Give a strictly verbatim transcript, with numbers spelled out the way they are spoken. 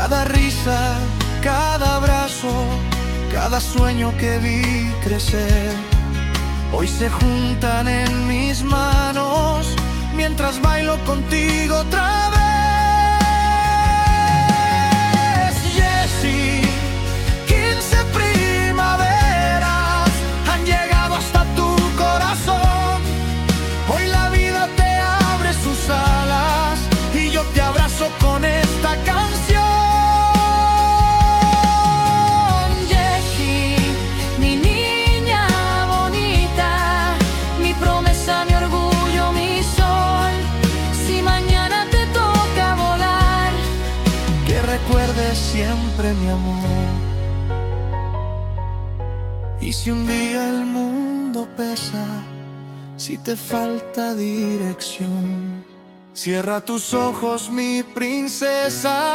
Cada risa, cada abrazo, cada sueño que vi crecer, hoy se juntan en mis manos mientras bailo contigo otra vez. Jessy, quince primaveras han llegado hasta tu corazón. Hoy la vida te abre sus alas y yo te abrazo con esta canción. Jessy, mi niña bonita, mi promesa, mi orgullo, mi sol. Si mañana te toca volar, Que recuerdes siempre mi amor. Y si un día el mundo pesa, si te falta dirección, cierra tus ojos, mi princesa.